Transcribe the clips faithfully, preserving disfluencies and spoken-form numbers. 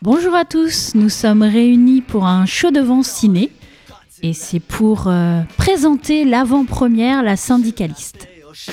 Bonjour à tous, nous sommes réunis pour un show de vent ciné et c'est pour euh, présenter l'avant-première La Syndicaliste.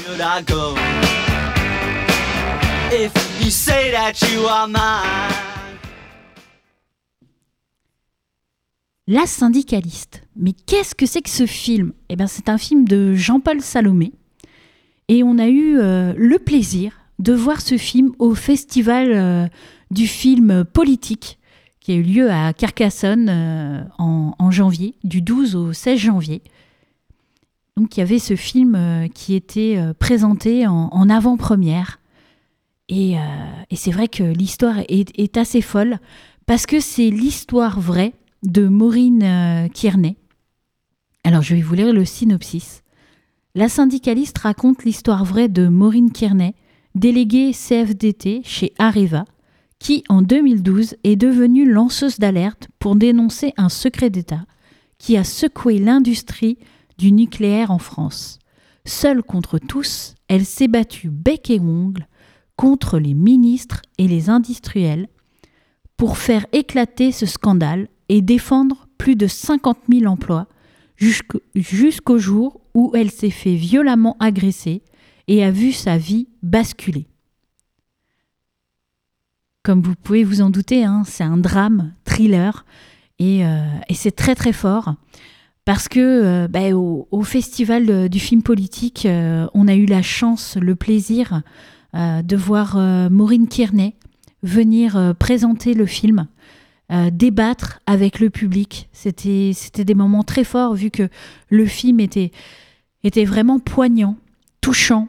La Syndicaliste. Mais qu'est-ce que c'est que ce film ? Eh bien, c'est un film de Jean-Paul Salomé et on a eu euh, le plaisir de voir ce film au festival euh, du film politique qui a eu lieu à Carcassonne euh, en, en janvier, du douze au seize janvier. Donc il y avait ce film euh, qui était euh, présenté en, en avant-première. Et, euh, et c'est vrai que l'histoire est, est assez folle parce que c'est l'histoire vraie de Maureen euh, Kearney. Alors je vais vous lire le synopsis. La Syndicaliste raconte l'histoire vraie de Maureen Kearney, déléguée C F D T chez Areva, qui, en deux mille douze, est devenue lanceuse d'alerte pour dénoncer un secret d'État qui a secoué l'industrie du nucléaire en France. Seule contre tous, elle s'est battue bec et ongle contre les ministres et les industriels pour faire éclater ce scandale et défendre plus de cinquante mille emplois jusqu'au, jusqu'au jour où elle s'est fait violemment agresser et a vu sa vie basculer. Comme vous pouvez vous en douter, hein, c'est un drame, thriller, et, euh, et c'est très très fort, parce que euh, bah, au, au festival du film politique, euh, on a eu la chance, le plaisir euh, de voir euh, Maureen Kearney venir euh, présenter le film, euh, débattre avec le public. C'était, c'était des moments très forts, vu que le film était, était vraiment poignant, touchant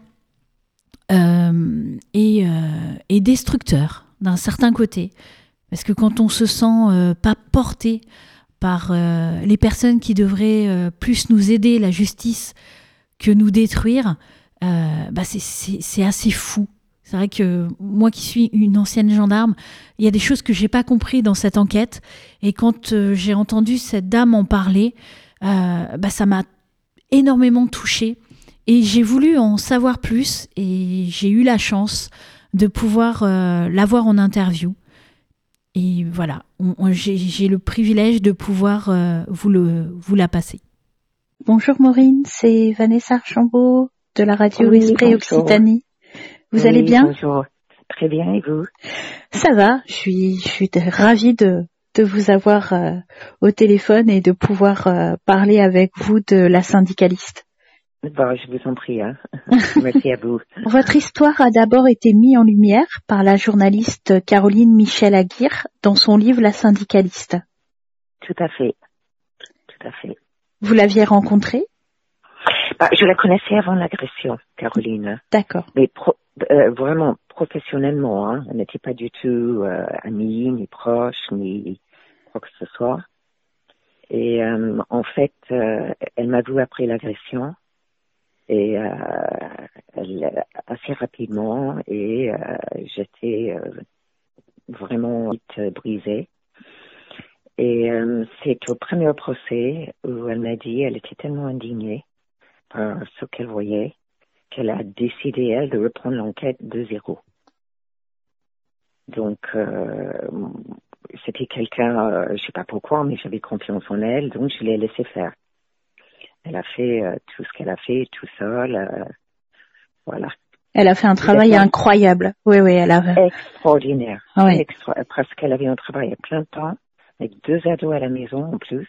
euh, et, euh, et destructeur d'un certain côté, parce que quand on se sent euh, pas porté par euh, les personnes qui devraient euh, plus nous aider, la justice, que nous détruire, euh, bah c'est, c'est, c'est assez fou. C'est vrai que moi qui suis une ancienne gendarme, il y a des choses que j'ai pas compris dans cette enquête, et quand euh, j'ai entendu cette dame en parler, euh, bah ça m'a énormément touchée, et j'ai voulu en savoir plus, et j'ai eu la chance de pouvoir euh, l'avoir en interview. Et voilà, on, on, j'ai, j'ai le privilège de pouvoir euh, vous, le, vous la passer. Bonjour Maureen, c'est Vanessa Archambault de la radio Oui, Esprit bonjour. Occitanie. Vous oui, allez bien ? Bonjour, très bien, et vous ? Ça va, je suis, je suis ravie de, de vous avoir euh, au téléphone et de pouvoir euh, parler avec vous de La Syndicaliste. Bon, je vous en prie, hein. Merci à vous. Votre histoire a d'abord été mise en lumière par la journaliste Caroline Michel-Aguirre dans son livre La Syndicaliste. Tout à fait, tout à fait. Vous l'aviez rencontrée ? Bah, je la connaissais avant l'agression, Caroline. D'accord. Mais pro, euh, vraiment professionnellement, hein. Elle n'était pas du tout euh, amie, ni proche, ni quoi que ce soit. Et euh, en fait, euh, elle m'a vu après l'agression. Et euh, elle, assez rapidement, et euh, j'étais euh, vraiment vite brisée. Et euh, c'est au premier procès où elle m'a dit, elle était tellement indignée par ce qu'elle voyait, qu'elle a décidé, elle, de reprendre l'enquête de zéro. Donc, euh, c'était quelqu'un, euh, je sais pas pourquoi, mais j'avais confiance en elle, donc je l'ai laissé faire. Elle a fait euh, tout ce qu'elle a fait tout seule, euh, voilà. Elle a fait un travail incroyable. Oui, oui, elle a... Extraordinaire. Oui. Extra... Parce qu'elle avait un travail à plein temps, avec deux ados à la maison en plus,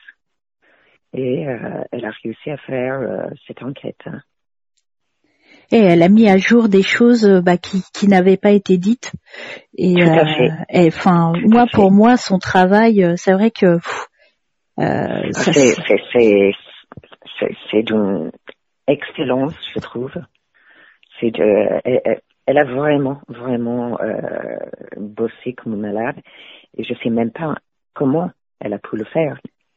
et euh, elle a réussi à faire euh, cette enquête. Hein. Et elle a mis à jour des choses bah, qui, qui n'avaient pas été dites. Et, tout à euh, fait. Et enfin, tout moi, pour moi, son travail, c'est vrai que pff, euh, ça, c'est, c'est, c'est, c'est, c'est d'une excellence, je trouve. C'est de, elle, elle a vraiment, vraiment euh, bossé comme une malade, et je sais même pas comment elle a pu le faire.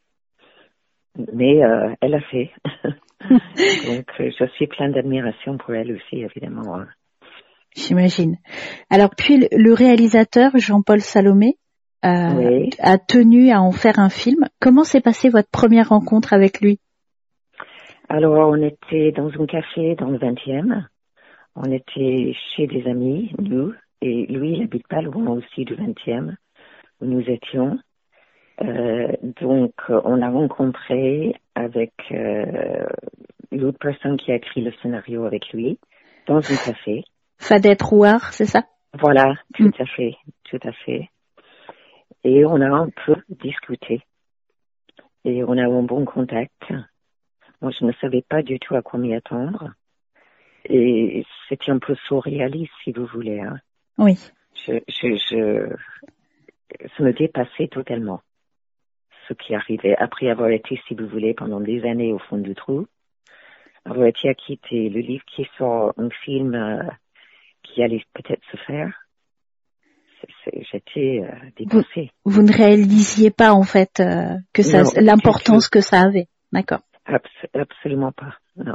Mais euh, elle a fait. Donc, je suis pleine d'admiration pour elle aussi, évidemment. J'imagine. Alors, puis le réalisateur Jean-Paul Salomé euh, oui. a tenu à en faire un film. Comment s'est passée votre première rencontre avec lui ? Alors, on était dans un café dans le vingtième. On était chez des amis, nous, et lui, il habite pas loin aussi du vingtième. où nous étions. Euh, donc, on a rencontré avec euh, l'autre personne qui a écrit le scénario avec lui dans un café. Fadet Rouard, c'est ça? Voilà, tout mm. à fait, tout à fait. Et on a un peu discuté. Et on a eu un bon contact. Moi, je ne savais pas du tout à quoi m'y attendre. Et c'était un peu surréaliste, si vous voulez. Hein. Oui. Je, je, je, ça me dépassait totalement. Ce qui arrivait après avoir été, si vous voulez, pendant des années au fond du trou, avoir été à quitter le livre qui sort un film euh, qui allait peut-être se faire. C'est, c'est, j'étais euh, dépassée. Vous, vous ne réalisiez pas en fait euh, que ça, non, l'importance que ça avait. D'accord. Abs- absolument pas. Non.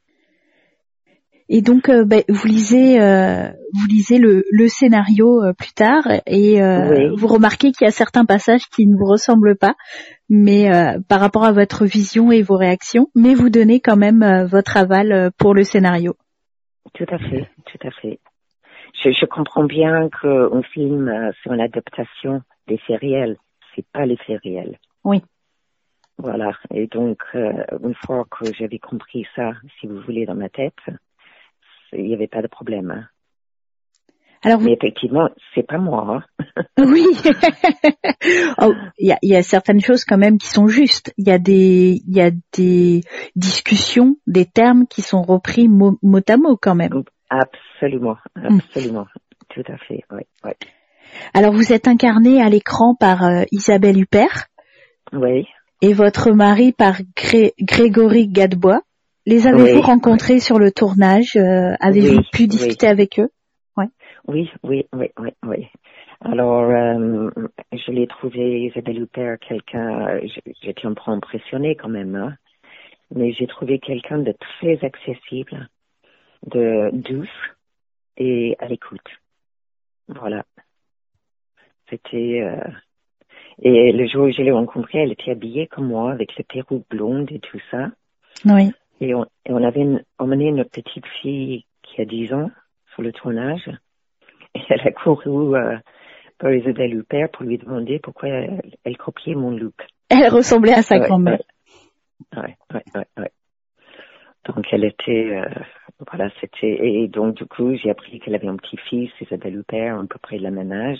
Et donc, euh, bah, vous lisez, euh, vous lisez le, le scénario euh, plus tard, et euh, oui. vous remarquez qu'il y a certains passages qui ne vous ressemblent pas, mais euh, par rapport à votre vision et vos réactions, mais vous donnez quand même euh, votre aval euh, pour le scénario. Tout à fait, tout à fait. Je, je comprends bien qu'un film, euh, c'est une adaptation des faits réels, c'est pas les faits réels. Oui. Voilà. Et donc, euh, une fois que j'avais compris ça, si vous voulez, dans ma tête, il n'y avait pas de problème. Hein. Alors, mais effectivement, c'est pas moi. Hein. Oui. Oh, il y a, y a certaines choses quand même qui sont justes. Il y a des, il y a des discussions, des termes qui sont repris mot, mot à mot quand même. Absolument, absolument, mmh. Tout à fait. Oui, oui. Alors, vous êtes incarnée à l'écran par euh, Isabelle Huppert. Oui. Et votre mari par Gré- Grégory Gadebois. Les avez-vous oui, rencontrés oui. sur le tournage euh, Avez-vous oui, pu discuter oui. avec eux? Ouais. Oui, oui, oui, oui, oui. Alors, euh, je l'ai trouvé, Isabelle Huppert, quelqu'un, j'étais un peu impressionnée quand même, hein, mais j'ai trouvé quelqu'un de très accessible, de douce et à l'écoute. Voilà. C'était... Euh, et le jour où je l'ai rencontrée, elle était habillée comme moi, avec le perruque blonde et tout ça. Oui. Et on, et on avait une, emmené notre petite fille qui a dix ans sur le tournage. Et elle a couru euh, par Isabelle Huppert pour lui demander pourquoi elle, elle copiait mon look. Elle ressemblait à sa ouais, grand-mère. Ouais, ouais, ouais, ouais. Donc elle était, euh, voilà, c'était, et donc du coup j'ai appris qu'elle avait un petit-fils, Isabelle Huppert, à peu près de la même âge.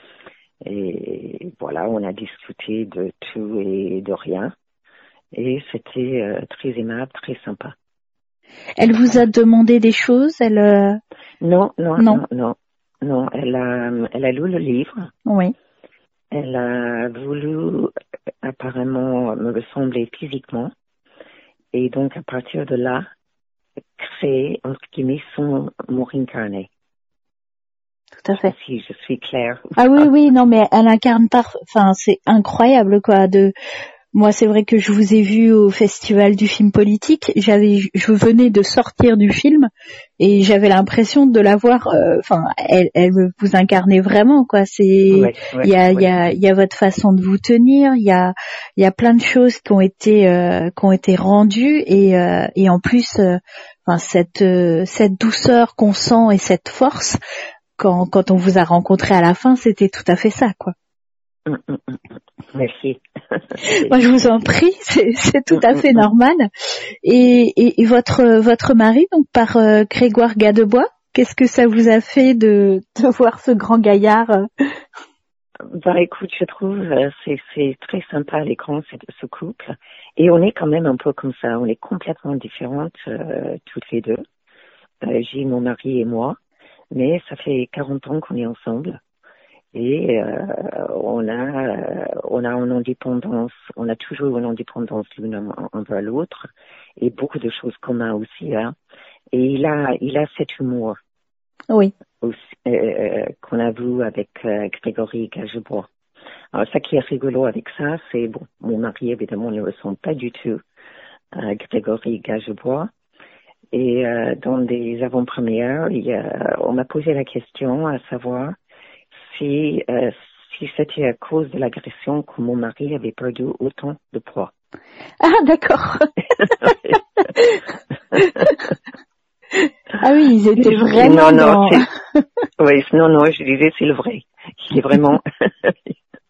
Et voilà, on a discuté de tout et de rien. Et c'était euh, très aimable, très sympa. Elle vous a demandé des choses, elle euh... non, non, non, non, non, non. Elle a, elle a lu le livre. Oui. Elle a voulu apparemment me ressembler physiquement, et donc à partir de là, créer entre guillemets son Maureen Carney. Tout à fait. Si je suis claire. Ah oui, oui, non, mais elle incarne par, enfin, c'est incroyable quoi de. Moi, c'est vrai que je vous ai vu au festival du film politique. J'avais, je venais de sortir du film et j'avais l'impression de la voir. Enfin, euh, elle, elle vous incarnait vraiment, quoi. C'est, il ouais, ouais, y a, il ouais. y a, il y a votre façon de vous tenir. Il y a, il y a plein de choses qui ont été, euh, qui ont été rendues et, euh, et en plus, euh, enfin, cette, euh, cette douceur qu'on sent et cette force quand, quand on vous a rencontré à la fin, c'était tout à fait ça, quoi. Mmh, mmh, mmh. Merci. Moi, je vous en prie, c'est, c'est tout à fait normal. Et, et, et votre votre mari, donc par euh, Grégoire Gadebois, qu'est-ce que ça vous a fait de, de voir ce grand gaillard euh... Bah, écoute, je trouve euh, c'est c'est très sympa à l'écran ce, ce couple. Et on est quand même un peu comme ça, on est complètement différentes euh, toutes les deux. Euh, j'ai mon mari et moi, mais ça fait quarante ans qu'on est ensemble. Et euh, on a euh, on a une indépendance, on a toujours une indépendance l'une envers l'autre et beaucoup de choses communes aussi. Hein. Et il a il a cet humour. Oui. Aussi, euh, qu'on a vu avec euh, Grégory Gadebois. Alors ça qui est rigolo avec ça, c'est bon, mon mari évidemment ne ressemble pas du tout à Grégory Gadebois. Et euh, dans des avant-premières, il y a, on m'a posé la question à savoir si, euh, si c'était à cause de l'agression que mon mari avait perdu autant de poids. Ah, d'accord. Ah oui, ils étaient vraiment non, non, dans... oui, non, non, je disais c'est le vrai. Il est vraiment...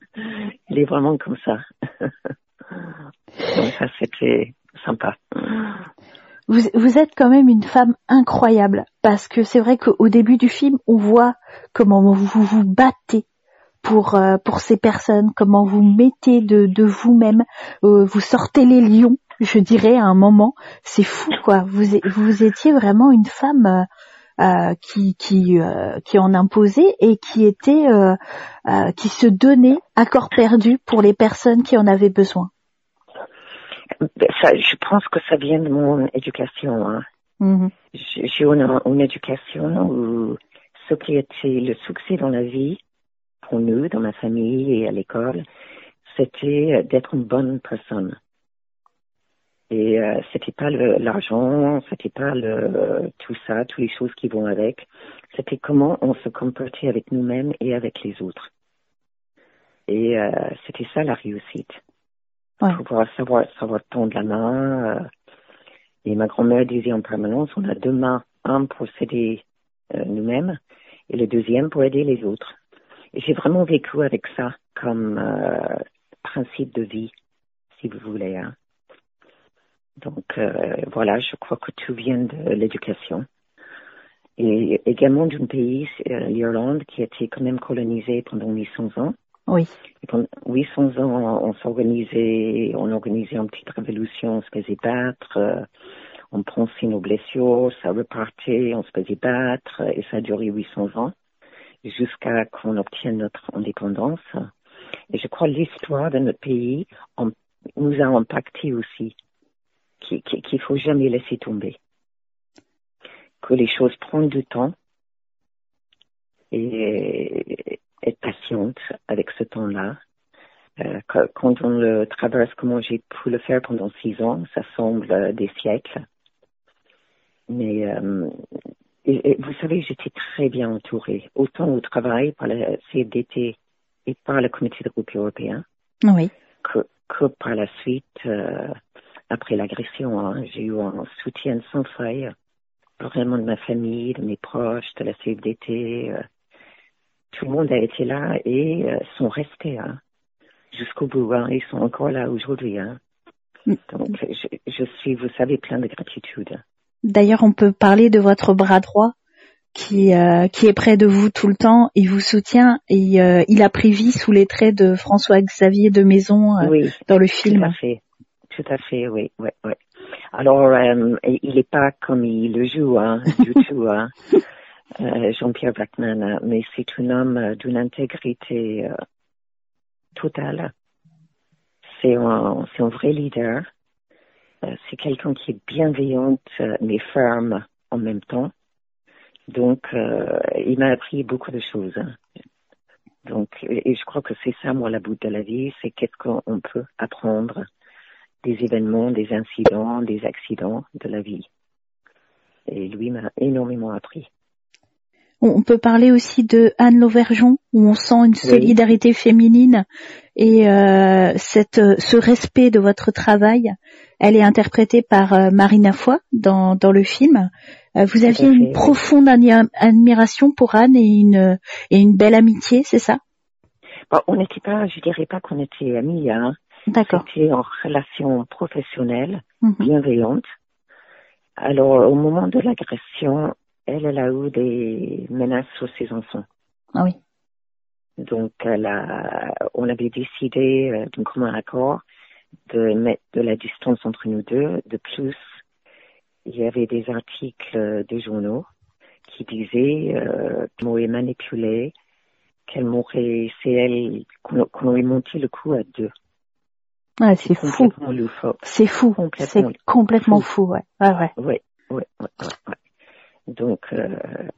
il est vraiment comme ça. Donc ça, c'était sympa. Vous, vous êtes quand même une femme incroyable, parce que c'est vrai qu'au début du film, on voit comment vous vous battez pour euh, pour ces personnes, comment vous mettez de, de vous-même, euh, vous sortez les lions, je dirais, à un moment. C'est fou, quoi. Vous, vous étiez vraiment une femme euh, euh, qui qui euh, qui en imposait et qui était euh, euh, qui se donnait à corps perdu pour les personnes qui en avaient besoin. Ça, je pense que ça vient de mon éducation. Hein. Mm-hmm. J'ai une, une éducation où ce qui était le succès dans la vie, pour nous, dans ma famille et à l'école, c'était d'être une bonne personne. Et euh, c'était pas le, l'argent, c'était pas le tout ça, toutes les choses qui vont avec. C'était comment on se comportait avec nous-mêmes et avec les autres. Et euh, c'était ça la réussite. Ouais. Pouvoir savoir, savoir tendre la main. Euh, et ma grand-mère disait en permanence, on a deux mains, un pour s'aider euh, nous-mêmes et le deuxième pour aider les autres. Et j'ai vraiment vécu avec ça comme euh, principe de vie, si vous voulez. Hein. Donc euh, voilà, je crois que tout vient de l'éducation. Et également d'un pays, euh, l'Irlande, qui a été quand même colonisé pendant huit cents ans. Oui. Et pendant huit cents ans, on s'organisait, on organisait une petite révolution, on se faisait battre, euh, on pensait nos blessures, ça repartait, on se faisait battre, et ça a duré huit cents ans, jusqu'à qu'on obtienne notre indépendance. Et je crois que l'histoire de notre pays on, nous a impacté aussi, qu'il qu'il faut jamais laisser tomber. Que les choses prennent du temps, et être patiente avec ce temps-là. Euh, quand on le traverse comme j'ai pu le faire pendant six ans, ça semble euh, des siècles. Mais euh, et, et vous savez, j'étais très bien entourée, autant au travail par la C F D T et par le Comité de groupe européen, oui. que, que par la suite, euh, après l'agression. Hein, j'ai eu un soutien sans faille, vraiment de ma famille, de mes proches, de la C F D T. Euh, Tout le monde a été là et euh, sont restés hein, jusqu'au bout. Hein, ils sont encore là aujourd'hui. Hein. Donc, je, je suis, vous savez, plein de gratitude. D'ailleurs, on peut parler de votre bras droit qui euh, qui est près de vous tout le temps. Il vous soutient et euh, il a pris vie sous les traits de François-Xavier de Maison euh, oui, dans le film. Tout à fait, tout à fait, oui, oui, oui. Alors, euh, il n'est pas comme il le joue, hein, du tout. Hein. Euh, Jean-Pierre Bachmann, mais c'est un homme d'une intégrité euh, totale. C'est un, c'est un vrai leader. Euh, c'est quelqu'un qui est bienveillante euh, mais ferme en même temps. Donc, euh, il m'a appris beaucoup de choses. Hein. Donc, et, et je crois que c'est ça, moi, la bout de la vie, c'est qu'est-ce qu'on peut apprendre des événements, des incidents, des accidents de la vie. Et lui m'a énormément appris. On peut parler aussi de Anne Lauvergeon, où on sent une solidarité oui. féminine et euh, cette, ce respect de votre travail. Elle est interprétée par euh, Marina Foy dans, dans le film. Euh, vous aviez fait, une oui. profonde admi- admiration pour Anne et une, et une belle amitié, c'est ça? Bon, on n'était pas, je dirais pas qu'on était amis. Hein. D'accord. C'était en relation professionnelle, mm-hmm. bienveillante. Alors, au moment de l'agression, elle, elle a eu des menaces sur ses enfants. Ah oui. Donc, elle a, on avait décidé euh, d'un commun accord de mettre de la distance entre nous deux. De plus, il y avait des articles de journaux qui disaient euh, qu'elle m'aurait manipulée, qu'elle m'aurait, c'est elle, qu'on, qu'on aurait monté le coup à deux. Ah, c'est, c'est fou. C'est fou. Complètement c'est complètement fou, fou ouais. Ah, ouais. Oui, oui, oui, oui. oui. Donc, euh,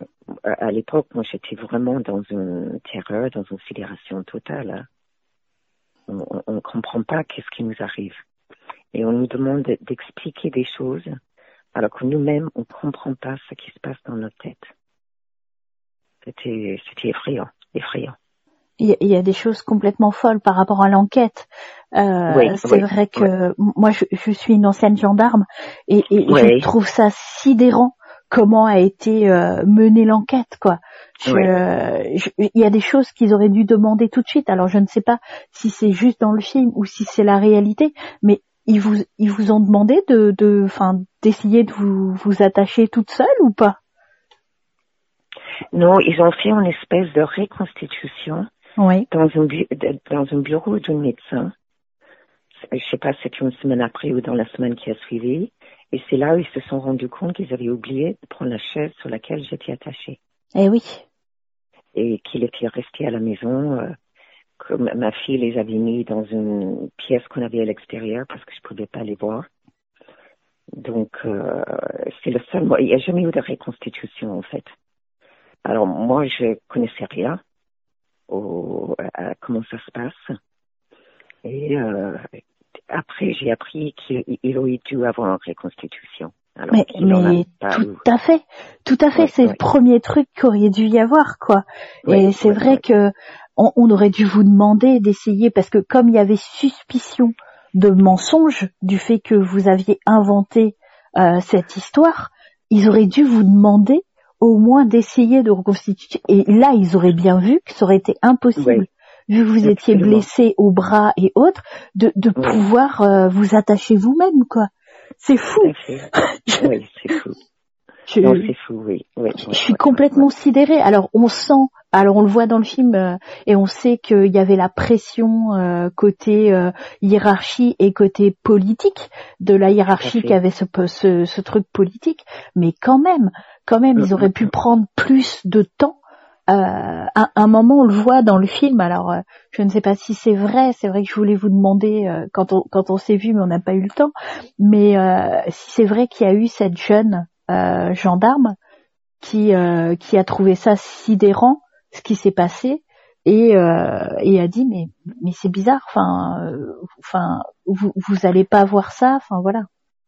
à l'époque, moi, j'étais vraiment dans une terreur, dans une sidération totale. Hein. On ne comprend pas qu'est-ce qui nous arrive. Et on nous demande d'expliquer des choses, alors que nous-mêmes, on ne comprend pas ce qui se passe dans notre tête. C'était, c'était effrayant, effrayant. Il y a des choses complètement folles par rapport à l'enquête. Euh, oui, c'est oui, vrai que oui. moi, je, je suis une ancienne gendarme et, et oui. je trouve ça sidérant comment a été euh, menée l'enquête, quoi. Je, Ouais. je, il y a des choses qu'ils auraient dû demander tout de suite. Alors je ne sais pas si c'est juste dans le film ou si c'est la réalité, mais ils vous ils vous ont demandé de de enfin d'essayer de vous vous attacher toute seule ou pas? Non, ils ont fait une espèce de reconstitution Oui. dans un bu- dans un bureau d'un médecin. Je sais pas, c'était une semaine après ou dans la semaine qui a suivi. Et c'est là où ils se sont rendus compte qu'ils avaient oublié de prendre la chaise sur laquelle j'étais attachée. Eh oui. Et qu'il était resté à la maison. Euh, que ma fille les avait mis dans une pièce qu'on avait à l'extérieur parce que je pouvais pas les voir. Donc, euh, c'est le seul moyen. Il n'y a jamais eu de reconstitution, en fait. Alors, moi, je connaissais rien au, à comment ça se passe. Et euh, après, j'ai appris qu'il aurait dû avoir une reconstitution. Alors, Mais, mais tout eu. à fait, tout à fait, Ouais, c'est ouais. le premier truc qu'aurait dû y avoir, quoi. Ouais, et c'est ouais, vrai ouais. que on, on aurait dû vous demander d'essayer, parce que comme il y avait suspicion de mensonge du fait que vous aviez inventé euh, cette histoire, ils auraient dû vous demander au moins d'essayer de reconstituer. Et là, ils auraient bien vu que ça aurait été impossible, Ouais, vu que vous étiez absolument. blessé au bras et autres, de, de Ouais. pouvoir euh, vous attacher vous-même, quoi. C'est fou. Tout à fait. Je- Oui, c'est fou. Je, Non, c'est fou, oui. oui, je oui, suis oui, complètement oui, sidérée. Alors on sent, alors on le voit dans le film euh, et on sait qu'il y avait la pression euh, côté euh, hiérarchie et côté politique de la hiérarchie fait. qui avait ce, ce, ce truc politique, mais quand même, quand même, Mm, ils auraient mm, pu mm. prendre plus de temps. Euh, à un moment, on le voit dans le film. Alors, euh, je ne sais pas si c'est vrai. C'est vrai que je voulais vous demander euh, quand on quand on s'est vu, mais on n'a pas eu le temps. Mais euh, si c'est vrai qu'il y a eu cette jeune euh, gendarme qui euh, qui a trouvé ça sidérant, ce qui s'est passé, et euh, et a dit mais mais c'est bizarre. Enfin, euh, enfin, vous vous allez pas voir ça. Enfin voilà.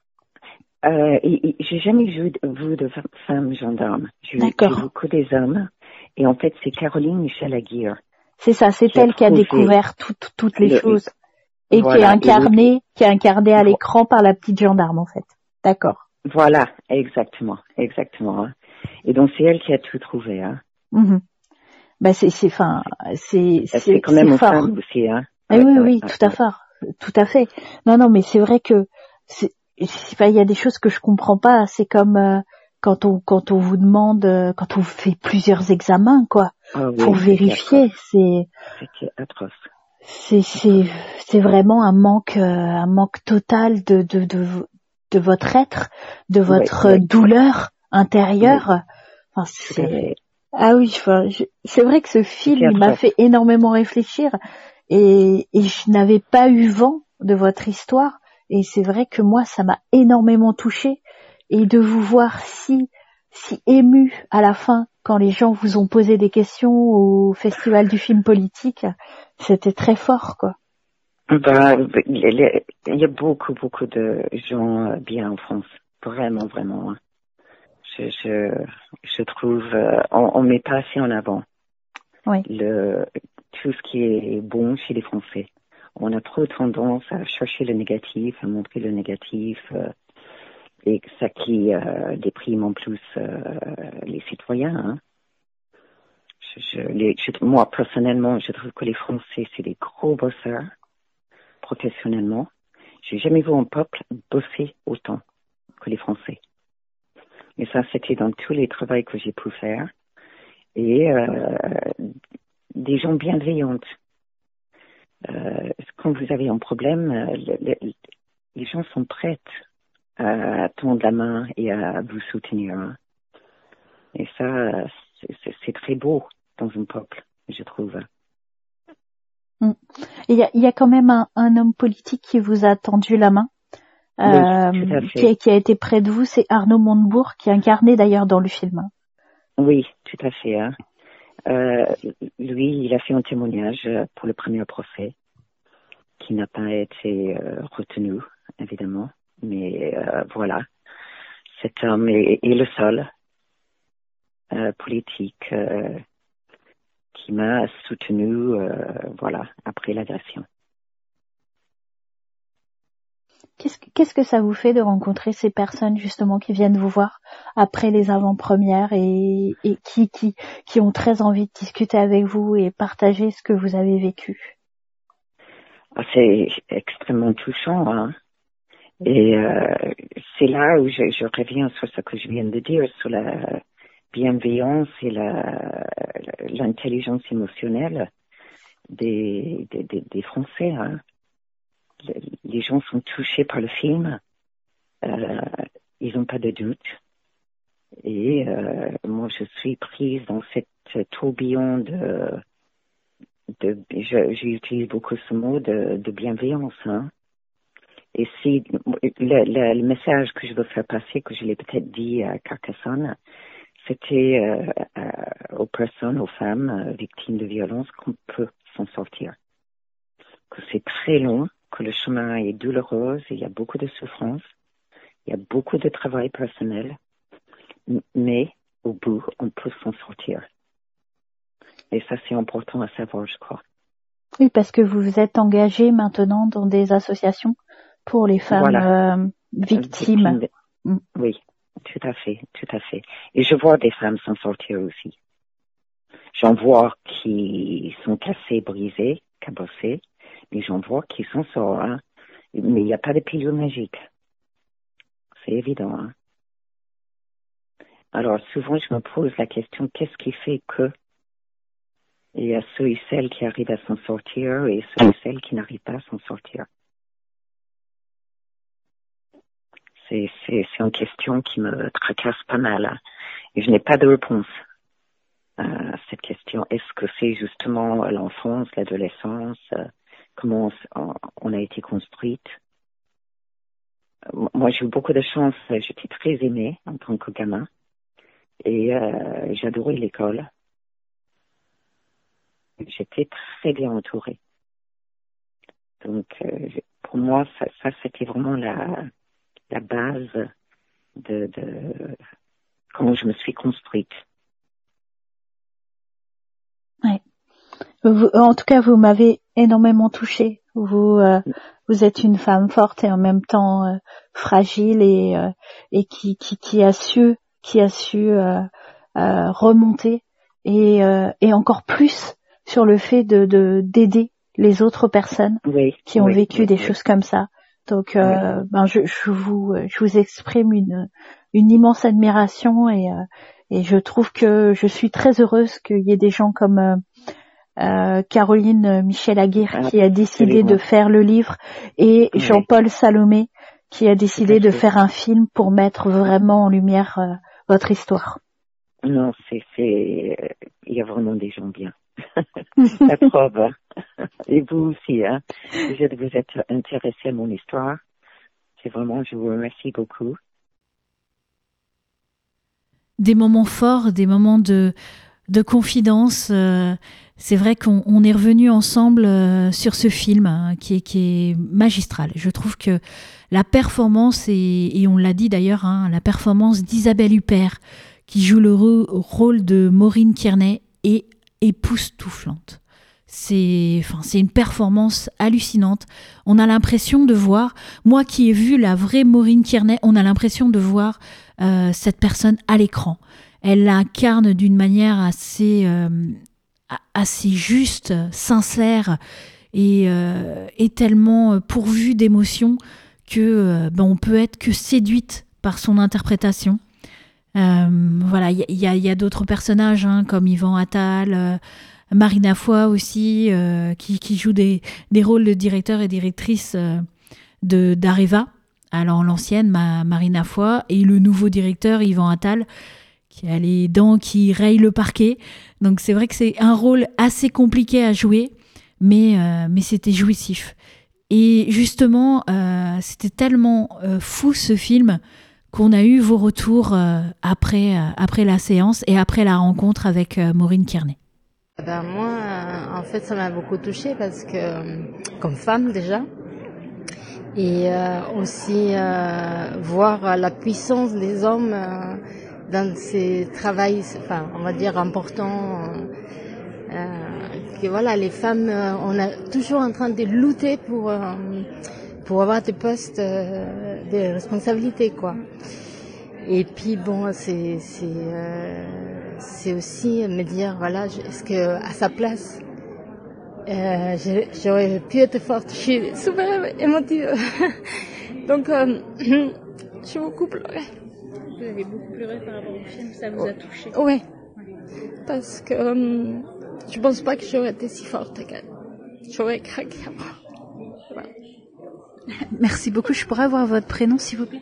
Euh, et- et j'ai jamais vu de, vu de femme gendarme. J'ai j'ai D'accord. vu que des hommes. Et en fait, c'est Caroline Michel Aguirre C'est ça. C'est qui a elle qui a trouvé découvert toutes toutes les le, choses. Et qui est voilà, et l'autre, incarné, qui est incarné à vo- l'écran par la petite gendarme, en fait. D'accord. voilà, exactement, exactement. hein. Et donc, c'est elle qui a tout trouvé, hein. Mhm. Bah c'est, c'est, enfin, c'est, C'est c'est, quand c'est même une fort. femme aussi, hein. Mais Ouais, oui, ouais, oui, ouais, tout à ouais. fait, tout à fait. Non, non, mais c'est vrai que c'est, c'est pas, il y a des choses que je comprends pas. C'est comme euh, quand on, quand on vous demande, euh, quand on fait plusieurs examens, quoi, Ah oui, pour c'était vérifier. atroce. C'est, C'était atroce. c'est, c'est, c'est vraiment un manque, euh, un manque total de, de, de, de votre être, de Ouais, votre ouais, douleur intérieure. oui, Enfin, tout à c'est, fait. ah oui, enfin, je- c'est vrai que ce film, C'était il m'a atroce. fait énormément réfléchir et, et je n'avais pas eu vent de votre histoire et c'est vrai que moi, ça m'a énormément touchée et de vous voir si, si ému à la fin quand les gens vous ont posé des questions au Festival du film politique, c'était très fort, quoi. Bah, il y a il y a beaucoup, beaucoup de gens euh, bien en France. Vraiment, vraiment. hein. Je, je, je trouve, euh, on, on met pas assez en avant Oui. le, tout ce qui est bon chez les Français. On a trop tendance à chercher le négatif, à montrer le négatif, euh, et ça qui euh, déprime en plus euh, les citoyens. Hein. Je, je, les, je, moi, personnellement, je trouve que les Français, c'est des gros bosseurs, professionnellement. J'ai jamais vu un peuple bosser autant que les Français. Et ça, c'était dans tous les travaux que j'ai pu faire. Et euh, des gens bienveillantes. Euh, quand vous avez un problème, euh, le, le, les gens sont prêts à tendre la main et à vous soutenir. hein. Et ça, c'est, c'est, c'est très beau dans un peuple, je trouve. Mm. Il y a, il y a quand même un, un homme politique qui vous a tendu la main, Oui, euh, tout à qui, fait. a, qui a été près de vous, c'est Arnaud Montebourg, qui est incarné d'ailleurs dans le film. Oui, tout à fait. Hein. Euh, lui, il a fait un témoignage pour le premier procès qui n'a pas été euh, retenu, évidemment. Mais euh, voilà, cet homme est, est le seul euh, politique euh, qui m'a soutenu, euh, voilà, après l'agression. Qu'est-ce que, qu'est-ce que ça vous fait de rencontrer ces personnes justement qui viennent vous voir après les avant-premières et, et qui, qui, qui ont très envie de discuter avec vous et partager ce que vous avez vécu? Ah, c'est extrêmement touchant, hein. Et euh, c'est là où je, je reviens sur ce que je viens de dire, sur la bienveillance et la, l'intelligence émotionnelle des, des, des, des Français, hein. Les gens sont touchés par le film, euh, ils n'ont pas de doute. Et euh, moi, je suis prise dans cette tourbillon de, de je, j'utilise beaucoup ce mot de, de bienveillance, hein. Et si le, le, le message que je veux faire passer, que je l'ai peut-être dit à Carcassonne, c'était euh, euh, aux personnes, aux femmes euh, victimes de violences qu'on peut s'en sortir. Que c'est très long, que le chemin est douloureux, il y a beaucoup de souffrance, il y a beaucoup de travail personnel, mais au bout, on peut s'en sortir. Et ça, c'est important à savoir, je crois. Oui, parce que vous vous êtes engagé maintenant dans des associations pour les femmes voilà. euh, victimes. victimes de... Oui, tout à fait, tout à fait. Et je vois des femmes s'en sortir aussi. J'en vois qui sont cassées, brisées, cabossées, mais j'en vois qui s'en sortent, hein. Mais il n'y a pas de pilule magique. C'est évident, hein. Alors, souvent, je me pose la question, qu'est-ce qui fait que il y a ceux et celles qui arrivent à s'en sortir et ceux et celles qui n'arrivent pas à s'en sortir? C'est, c'est, c'est une question qui me tracasse pas mal, hein. Et je n'ai pas de réponse à cette question. Est-ce que c'est justement l'enfance, l'adolescence, euh, comment on, on a été construite? Moi, j'ai eu beaucoup de chance. J'étais très aimée en tant que gamin. Et euh, j'adorais l'école. J'étais très bien entourée. Donc, euh, pour moi, ça, ça c'était vraiment la, la base de, de comment je me suis construite. Ouais. Vous, en tout cas, vous m'avez énormément touchée. Vous, euh, vous êtes une femme forte et en même temps euh, fragile et euh, et qui, qui qui a su qui a su euh, euh, remonter et euh, et encore plus sur le fait de de d'aider les autres personnes oui, qui ont oui, vécu oui, des oui. choses comme ça. Donc, euh, oui. ben je, je vous je vous exprime une une immense admiration et euh, et je trouve que je suis très heureuse qu'il y ait des gens comme euh, Euh, Caroline Michel-Aguirre Ah, qui a décidé absolument. de faire le livre et Oui. Jean-Paul Salomé qui a décidé de fait. faire un film pour mettre vraiment en lumière euh, votre histoire. Non, c'est, c'est, il y a vraiment des gens bien. La preuve, hein. Et vous aussi, hein. Déjà de vous être intéressé à mon histoire. C'est vraiment, je vous remercie beaucoup. Des moments forts, des moments de, de confidence. Euh, c'est vrai qu'on on est revenu ensemble euh, sur ce film hein, qui, est, qui est magistral. Je trouve que la performance, et, et on l'a dit d'ailleurs, hein, la performance d'Isabelle Huppert, qui joue le ro- rôle de Maureen Kearney, est époustouflante. C'est, enfin, c'est une performance hallucinante. On a l'impression de voir, moi qui ai vu la vraie Maureen Kearney, on a l'impression de voir euh, cette personne à l'écran. Elle l'incarne d'une manière assez, euh, assez juste, sincère et, euh, et tellement pourvue d'émotions que euh, ben, on peut être que séduite par son interprétation. Euh, voilà, il y, y, y a d'autres personnages hein, comme Yvan Attal, euh, Marina Foy aussi, euh, qui, qui joue des, des rôles de directeur et directrice euh, de d'Areva. Alors l'ancienne, ma, Marina Foy, et le nouveau directeur, Yvan Attal, qui a les dents qui rayent le parquet. Donc c'est vrai que c'est un rôle assez compliqué à jouer, mais, euh, mais c'était jouissif. Et justement, euh, c'était tellement euh, fou ce film qu'on a eu vos retours euh, après, euh, après la séance et après la rencontre avec euh, Maureen Kearney. Ben moi, euh, en fait, ça m'a beaucoup touchée parce que, euh, comme femme déjà, et euh, aussi euh, voir la puissance des hommes euh, dans ces travails, enfin, on va dire importants. Euh, que voilà, les femmes, euh, on est toujours en train de lutter pour euh, pour avoir des postes euh, de responsabilité, quoi. Et puis bon, c'est c'est euh, c'est aussi me dire voilà, est-ce que à sa place euh, j'aurais pu être forte. Je suis super émotive. Donc euh, j'ai beaucoup pleuré. Vous avez beaucoup pleuré par rapport au film, ça vous a touché? Oui, parce que euh, je pense pas que j'aurais été si forte qu'elle. J'aurais craqué avant. Voilà. Merci beaucoup. Je pourrais avoir votre prénom, s'il vous plaît?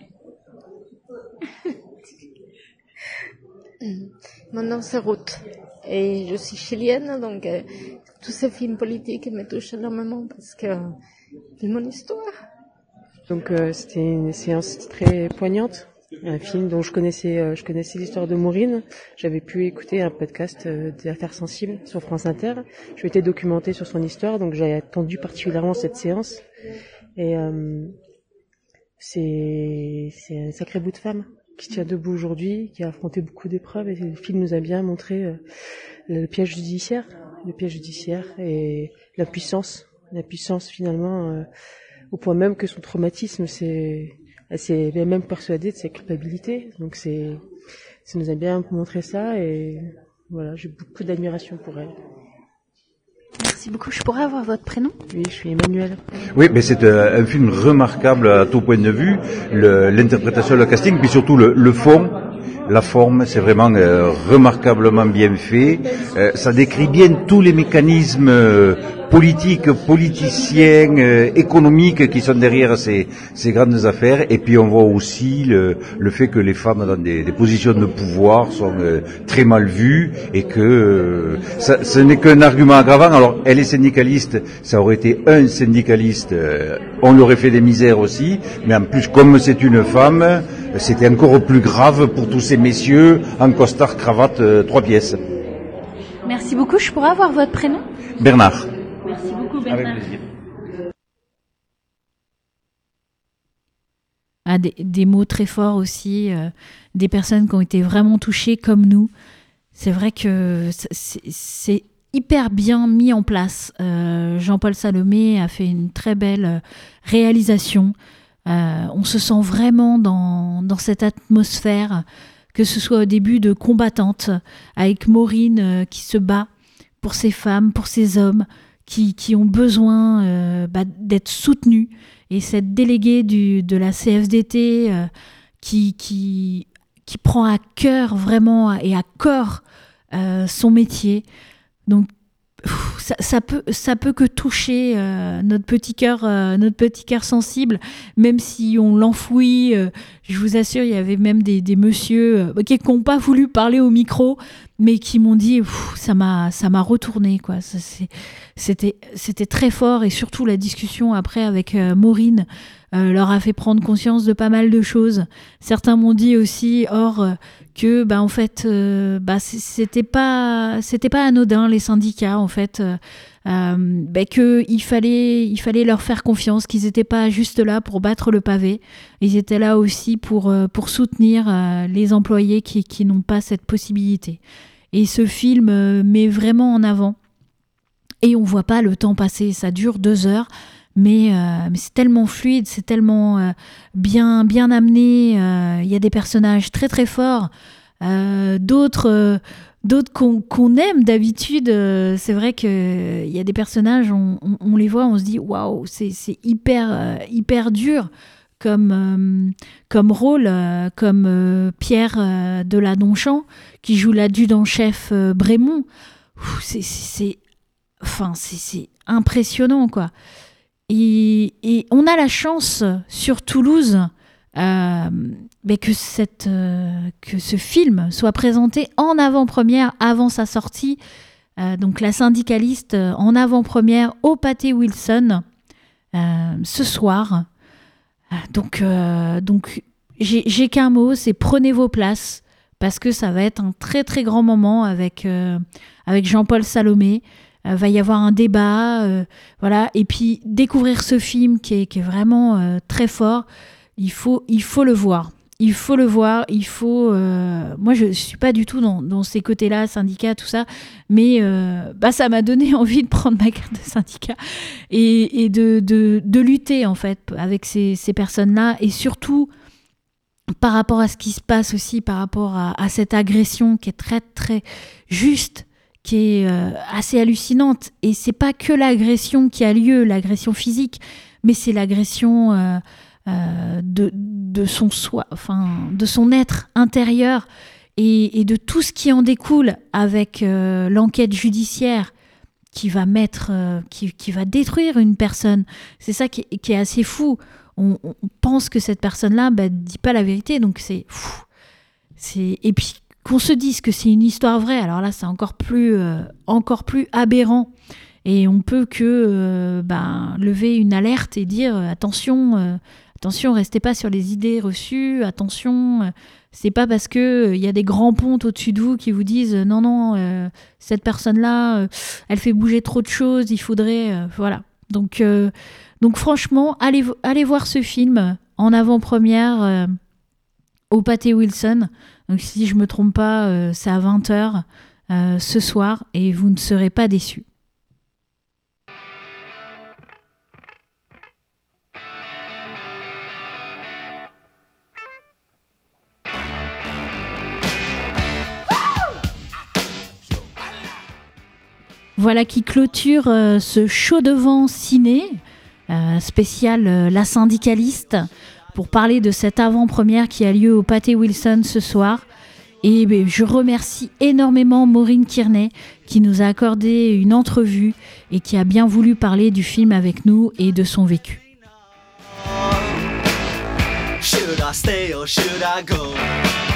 Mon nom c'est Ruth et je suis chilienne, donc euh, tous ces films politiques me touchent énormément parce que c'est mon histoire. Donc euh, c'était une séance très poignante, un film dont je connaissais, euh, je connaissais l'histoire de Maureen. J'avais pu écouter un podcast euh, d'affaires sensibles sur France Inter. Je m'étais documentée sur son histoire, donc j'ai attendu particulièrement cette séance. Et euh, c'est c'est un sacré bout de femme qui se tient debout aujourd'hui, qui a affronté beaucoup d'épreuves, et le film nous a bien montré euh, le piège judiciaire, le piège judiciaire et la puissance, la puissance finalement, euh, au point même que son traumatisme, c'est, elle s'est même persuadée de sa culpabilité, donc c'est, ça nous a bien montré ça, et voilà, j'ai beaucoup d'admiration pour elle. Merci beaucoup. Je pourrais avoir votre prénom? Oui, je suis Emmanuel. Oui, mais c'est un, un film remarquable à tout point de vue, le, l'interprétation, le casting, puis surtout le, le fond, la forme, c'est vraiment euh, remarquablement bien fait. Euh, ça décrit bien tous les mécanismes euh, politiques, politiciens, euh, économiques qui sont derrière ces, ces grandes affaires. Et puis on voit aussi le, le fait que les femmes dans des, des positions de pouvoir sont euh, très mal vues et que euh, ça, ce n'est qu'un argument aggravant. Alors elle est syndicaliste, ça aurait été un syndicaliste, euh, on lui aurait fait des misères aussi. Mais en plus, comme c'est une femme, c'était encore plus grave pour tous ces messieurs en costard, cravate, euh, trois pièces. Merci beaucoup. Je pourrais avoir votre prénom? Bernard. Merci beaucoup, Bernard. Avec plaisir. Ah, des, des mots très forts aussi, euh, des personnes qui ont été vraiment touchées comme nous. C'est vrai que c'est, c'est hyper bien mis en place. Euh, Jean-Paul Salomé a fait une très belle réalisation. Euh, on se sent vraiment dans, dans cette atmosphère, que ce soit au début de combattante, avec Maureen euh, qui se bat pour ces femmes, pour ces hommes qui, qui ont besoin euh, bah, d'être soutenus. Et cette déléguée du, de la C F D T euh, qui, qui, qui prend à cœur vraiment et à corps euh, son métier. Donc, Ça, ça peut ça peut que toucher euh, notre petit cœur euh, notre petit cœur sensible, même si on l'enfouit. Euh, je vous assure, il y avait même des des messieurs euh, qui n'ont pas voulu parler au micro, mais qui m'ont dit ça m'a ça m'a retourné quoi. Ça, c'est, c'était c'était très fort, et surtout la discussion après avec euh, Maureen euh, leur a fait prendre conscience de pas mal de choses. Certains m'ont dit aussi hors euh, que bah en fait euh, bah c'était pas c'était pas anodin les syndicats en fait, euh, euh, bah, que il fallait il fallait leur faire confiance, qu'ils étaient pas juste là pour battre le pavé, ils étaient là aussi pour euh, pour soutenir euh, les employés qui qui n'ont pas cette possibilité. Et ce film euh, met vraiment en avant, et on voit pas le temps passer, ça dure deux heures. Mais, euh, mais c'est tellement fluide, c'est tellement euh, bien, bien amené. Il euh, y a des personnages très très forts, euh, d'autres, euh, d'autres qu'on, qu'on aime d'habitude. Euh, c'est vrai qu'il euh, y a des personnages, on, on, on les voit, on se dit waouh, c'est, c'est hyper, euh, hyper dur comme, euh, comme rôle, euh, comme euh, Pierre euh, Deladonchamp qui joue l'adjudant-chef euh, Brémond. Ouh, c'est, c'est, c'est, enfin, c'est, c'est impressionnant quoi. Et, et on a la chance sur Toulouse euh, mais que, cette, euh, que ce film soit présenté en avant-première avant sa sortie. Euh, donc La Syndicaliste en avant-première au Pâté Wilson euh, ce soir. Euh, donc euh, donc j'ai, j'ai qu'un mot, c'est prenez vos places, parce que ça va être un très très grand moment avec, euh, avec Jean-Paul Salomé. Euh, va y avoir un débat, euh, voilà, et puis découvrir ce film qui est, qui est vraiment euh, très fort. Il faut, il faut le voir. il faut le voir, il faut... Euh, moi, je ne suis pas du tout dans, dans ces côtés-là, syndicat, tout ça, mais euh, bah, ça m'a donné envie de prendre ma carte de syndicat et, et de, de, de lutter, en fait, avec ces, ces personnes-là, et surtout par rapport à ce qui se passe aussi, par rapport à, à cette agression qui est très, très juste, qui est euh, assez hallucinante. Et c'est pas que l'agression qui a lieu, l'agression physique, mais c'est l'agression... Euh, Euh, de, de son soi, enfin, de son être intérieur et, et de tout ce qui en découle avec euh, l'enquête judiciaire qui va mettre, euh, qui, qui va détruire une personne. C'est ça qui est, qui est assez fou. On, on pense que cette personne-là, bah, dit pas la vérité, donc c'est, pff, c'est et puis qu'on se dise que c'est une histoire vraie. Alors là, c'est encore plus, euh, encore plus aberrant. Et on peut que euh, bah, lever une alerte et dire euh, attention. Euh, Attention, restez pas sur les idées reçues. Attention, euh, c'est pas parce que il euh, y a des grands pontes au-dessus de vous qui vous disent euh, non non, euh, cette personne-là, euh, elle fait bouger trop de choses. Il faudrait, euh, voilà. Donc euh, donc franchement, allez allez voir ce film en avant-première euh, au Pathé Wilson. Donc si je me trompe pas, euh, c'est à vingt heures euh, ce soir et vous ne serez pas déçus. Voilà qui clôture euh, ce Chaud devant ciné euh, spécial euh, La Syndicaliste pour parler de cette avant-première qui a lieu au Pathé Wilson ce soir. Et ben, je remercie énormément Maureen Kearney qui nous a accordé une entrevue et qui a bien voulu parler du film avec nous et de son vécu. Should I stay or should I go?